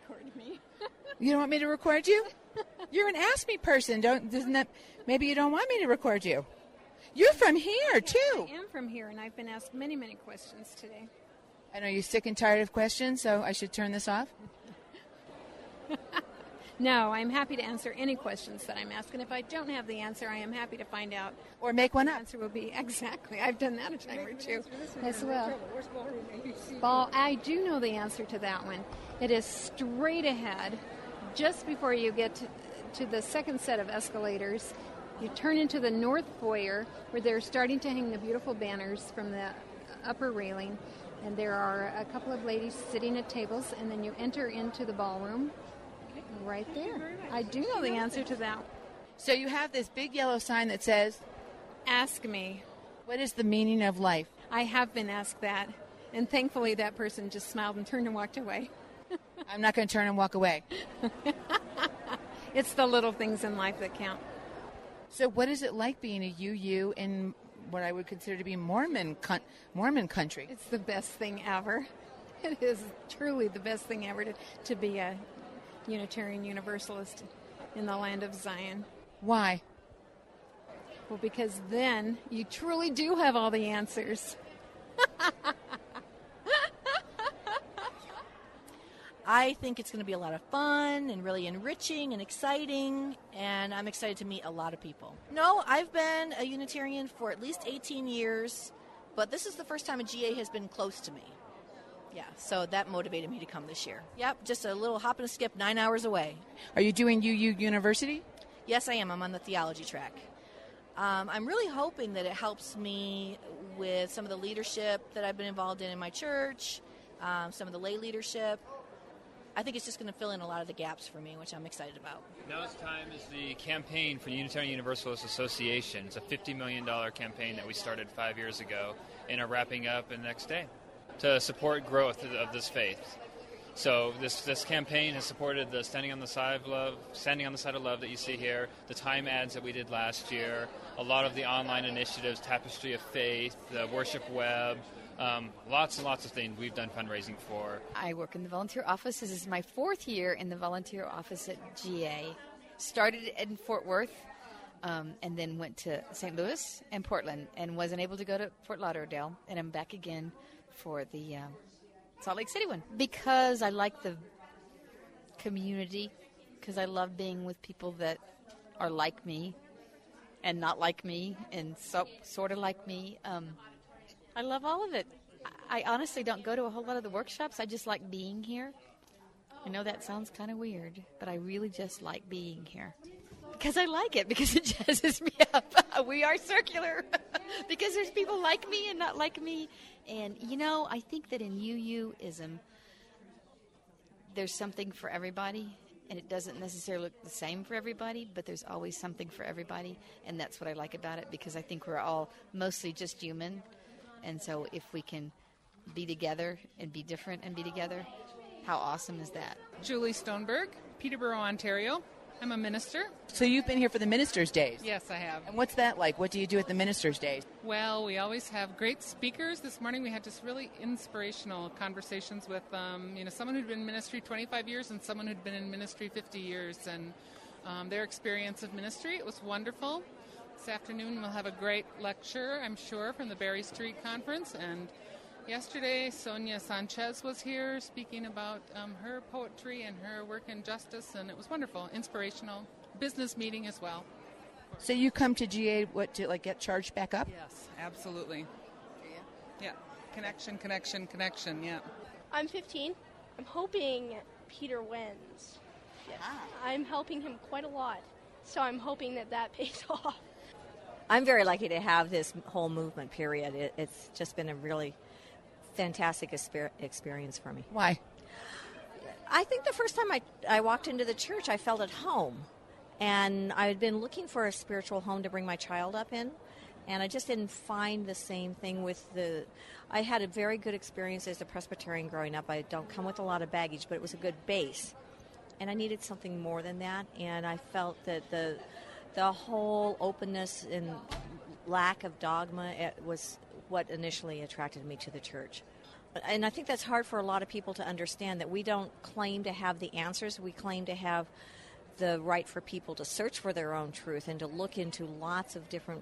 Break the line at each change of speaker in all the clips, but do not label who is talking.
record me.
You don't want me to record you? You're an Ask Me person. Maybe you don't want me to record you. You're from here, too.
I am from here, and I've been asked many, many questions today.
And are you sick and tired of questions, so I should turn this off?
No, I'm happy to answer any questions that I'm asked. And if I don't have the answer, I am happy to find out.
Or make one
The
up.
answer will be exactly. I've done that a time or two as well.
Where's ballroom ABC?
I do know the answer to that one. It is straight ahead, just before you get to the second set of escalators. You turn into the north foyer, where they're starting to hang the beautiful banners from the upper railing. And there are a couple of ladies sitting at tables, and then you enter into the ballroom right there. I do know the answer to that.
So you have this big yellow sign that says,
Ask me.
what is the meaning of life?
I have been asked that, and thankfully that person just smiled and turned and walked away.
I'm not going to turn and walk away.
It's the little things in life that count.
So what is it like being a UU in what I would consider to be Mormon country?
It's the best thing ever. It is truly the best thing ever to be a Unitarian Universalist in the land of Zion.
Why?
Well, because then you truly do have all the answers.
I think it's going to be a lot of fun and really enriching and exciting, and I'm excited to meet a lot of people. No, I've been a Unitarian for at least 18 years, but this is the first time a GA has been close to me. Yeah, so that motivated me to come this year. Yep, just a little hop and a skip 9 hours away.
Are you doing UU University?
Yes, I am. I'm on the theology track. I'm really hoping that it helps me with some of the leadership that I've been involved in my church, some of the lay leadership. I think it's just going to fill in a lot of the gaps for me, which I'm excited about.
Now's time is the campaign for the Unitarian Universalist Association. It's a $50 million campaign that we started 5 years ago and are wrapping up the next day to support growth of this faith. So this campaign has supported the Standing on the Side of Love that you see here, the time ads that we did last year, a lot of the online initiatives, Tapestry of Faith, the Worship Web, lots and lots of things we've done fundraising for.
I work in the volunteer office. This is my 4th year in the volunteer office at GA. Started in Fort Worth and then went to St. Louis and Portland and wasn't able to go to Fort Lauderdale. And I'm back again for the Salt Lake City one because I like the community, because I love being with people that are like me and not like me and sort of like me. I love all of it. I honestly don't go to a whole lot of the workshops. I just like being here. I know that sounds kind of weird, but I really just like being here. Because I like it, because it jazzes me up. We are circular. Because there's people like me and not like me. And, I think that in UUism, there's something for everybody. And it doesn't necessarily look the same for everybody, but there's always something for everybody. And that's what I like about it, because I think we're all mostly just human. And so if we can be together and be different and be together, how awesome is that?
Julie Stoneberg, Peterborough, Ontario. I'm a minister.
So you've been here for the Ministers' Days?
Yes, I have.
And what's that like? What do you do at the Ministers' Days?
Well, we always have great speakers. This morning we had just really inspirational conversations with someone who'd been in ministry 25 years and someone who'd been in ministry 50 years, and their experience of ministry. It was wonderful. This afternoon we'll have a great lecture, I'm sure, from the Berry Street Conference. And yesterday Sonia Sanchez was here speaking about her poetry and her work in justice, and it was wonderful, inspirational. Business meeting as well.
So you come to GA, to get charged back up?
Yes, absolutely. Yeah. Connection, yeah.
I'm 15. I'm hoping Peter wins. Yes. I'm helping him quite a lot, so I'm hoping that pays off.
I'm very lucky to have this whole movement, period. It's just been a really fantastic experience for me.
Why?
I think the first time I walked into the church, I felt at home. And I had been looking for a spiritual home to bring my child up in. And I just didn't find the same thing I had a very good experience as a Presbyterian growing up. I don't come with a lot of baggage, but it was a good base. And I needed something more than that. And I felt that the whole openness and lack of dogma was what initially attracted me to the church. And I think that's hard for a lot of people to understand, that we don't claim to have the answers. We claim to have the right for people to search for their own truth and to look into lots of different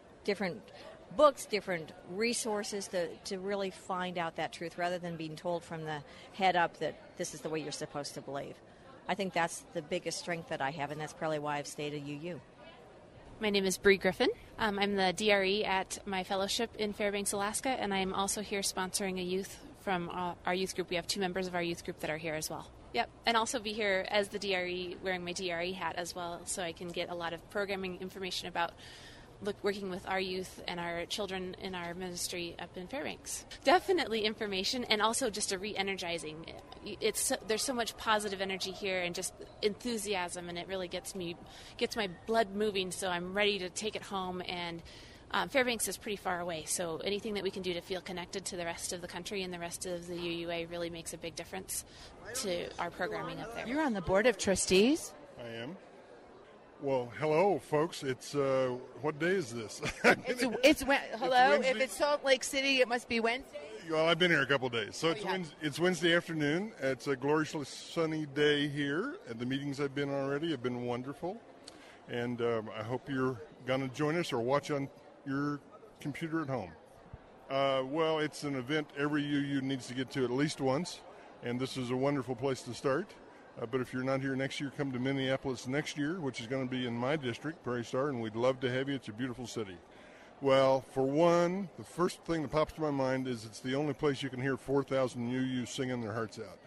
books, different resources to really find out that truth, rather than being told from the head up that this is the way you're supposed to believe. I think that's the biggest strength that I have, and that's probably why I've stayed at UU.
My name is Bree Griffin. I'm the DRE at my fellowship in Fairbanks, Alaska, and I'm also here sponsoring a youth from our youth group. We have 2 members of our youth group that are here as well. Yep, and also be here as the DRE, wearing my DRE hat as well, so I can get a lot of programming information about working with our youth and our children in our ministry up in Fairbanks. Definitely information, and also just a re-energizing. There's so much positive energy here and just enthusiasm, and it really gets my blood moving, so I'm ready to take it home. And Fairbanks is pretty far away, so anything that we can do to feel connected to the rest of the country and the rest of the UUA really makes a big difference to our programming up there.
You're on the board of trustees?
I am. Well, hello, folks. It's what day is this?
It's hello. If it's Salt Lake City, it must be Wednesday.
Well, I've been here a couple of days, so it's Wednesday afternoon. It's a gloriously sunny day here, and the meetings I've been on already have been wonderful. And I hope you're going to join us or watch on your computer at home. Well, it's an event every UU needs to get to at least once, and this is a wonderful place to start. But if you're not here next year, come to Minneapolis next year, which is going to be in my district, Prairie Star, and we'd love to have you. It's a beautiful city. Well, for one, the first thing that pops to my mind is it's the only place you can hear 4,000 UU singing their hearts out.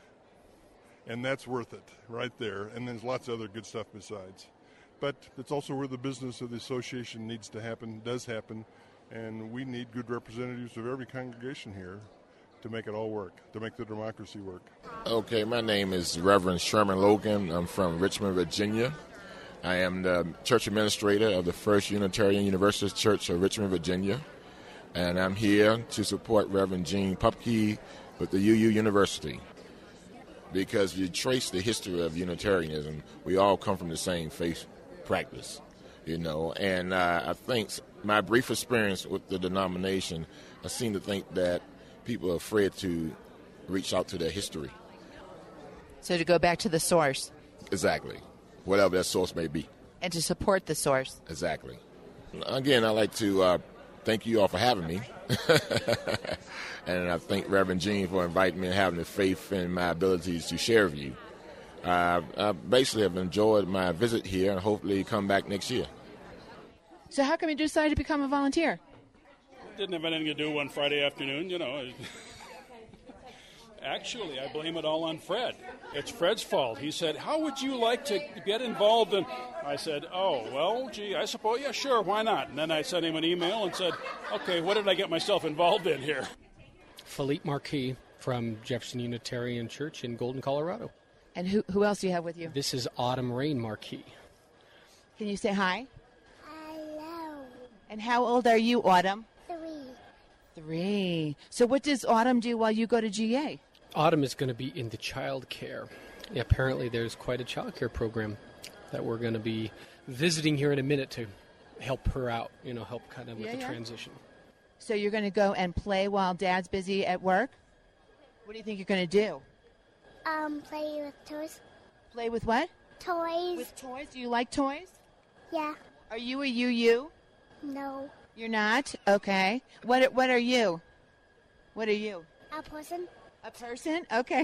And that's worth it right there. And there's lots of other good stuff besides. But it's also where the business of the association does happen, and we need good representatives of every congregation here to make it all work, to make the democracy work.
Okay, my name is Reverend Sherman Logan. I'm from Richmond, Virginia. I am the church administrator of the First Unitarian Universalist Church of Richmond, Virginia. And I'm here to support Reverend Gene Pupke with the UU University. Because if you trace the history of Unitarianism, we all come from the same faith practice, And I think my brief experience with the denomination, I seem to think that people are afraid to reach out to their history.
So to go back to the source.
Exactly. Whatever that source may be.
And to support the source.
Exactly. Again, I'd like to thank you all for having me. And I thank Reverend Gene for inviting me and having the faith in my abilities to share with you. I basically have enjoyed my visit here and hopefully come back next year.
So how come you decided to become a volunteer?
Didn't have anything to do one Friday afternoon, Actually, I blame it all on Fred. It's Fred's fault. He said, how would you like to get involved in... I said, I suppose, yeah, sure, why not? And then I sent him an email and said, okay, what did I get myself involved in here?
Philippe Marquis from Jefferson Unitarian Church in Golden, Colorado.
And who else do you have with you?
This is Autumn Rain Marquis.
Can you say hi?
Hello.
And how old are you, Autumn?
3.
So what does Autumn do while you go to GA?
Autumn is going to be into child care. Yeah, apparently there's quite a child care program that we're going to be visiting here in a minute to help her out, help kind of with the transition.
So you're going to go and play while Dad's busy at work? What do you think you're going to do?
Play with toys.
Play with what?
Toys.
With toys? Do you like toys?
Yeah.
Are you a UU?
No.
You're not? Okay. What are you? What are you?
A person.
A person? Okay.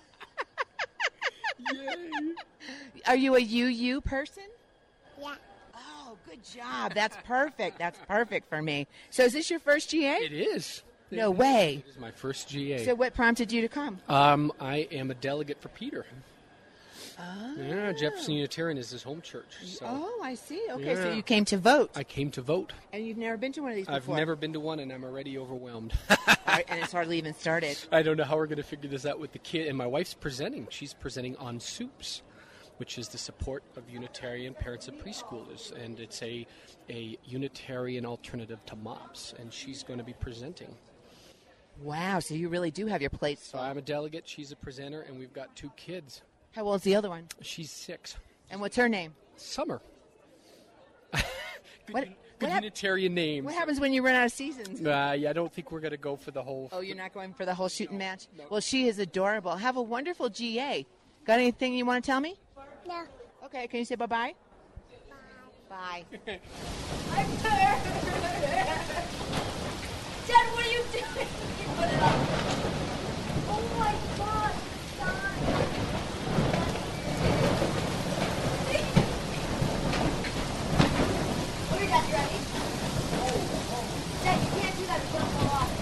Yay.
Are you a UU person?
Yeah.
Oh, good job. That's perfect. That's perfect for me. So is this your first GA?
It is.
No way.
It is my first GA.
So what prompted you to come?
I am a delegate for Peter.
Oh.
Yeah, Jefferson Unitarian is his home church. So.
Oh, I see. Okay,
Yeah.
so you came to vote.
I came to vote.
And you've never been to one of these
I've
before?
never been to one, and I'm already overwhelmed.
And it's hardly even started.
I don't know how we're going to figure this out with the kid. And my wife's presenting. She's presenting on SOUPS, which is the support of Unitarian parents of preschoolers. And it's a Unitarian alternative to MOPS. And she's going to be presenting.
Wow, so you really do have your plate full.
So I'm a delegate, she's a presenter, and we've got 2 kids.
How old's the other one?
She's 6.
And what's her name?
Summer.
What
good Unitarian names.
What happens when you run out of seasons?
Yeah, I don't think we're going to go for the whole...
Oh, you're not going for the whole shooting match? No. Well, she is adorable. Have a wonderful GA. Got anything you want to tell me?
No.
Okay, can you say bye-bye?
Bye.
I'm tired. Dad, what are you doing? Put it up. Oh my gosh, God. Okay, Dad, you ready? Dad, you can't do that. It's going to fall off.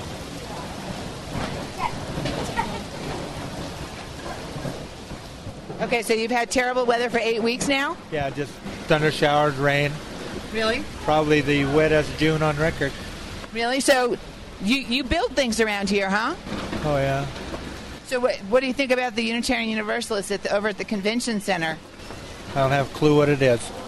Okay, so you've had terrible weather for 8 weeks now?
Yeah, just thunder showers, rain.
Really?
Probably the wettest June on record.
Really? So you build things around here, huh?
Oh, yeah.
So what do you think about the Unitarian Universalists over at the Convention Center?
I don't have a clue what it is.